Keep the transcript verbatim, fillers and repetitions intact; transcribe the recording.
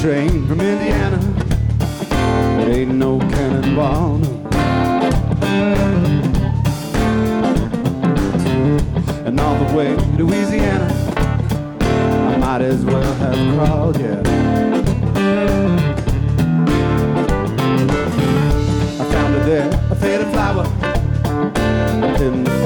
train from Indiana. It ain't no cannonball, no. And all the way to Louisiana, I might as well have crawled, yeah.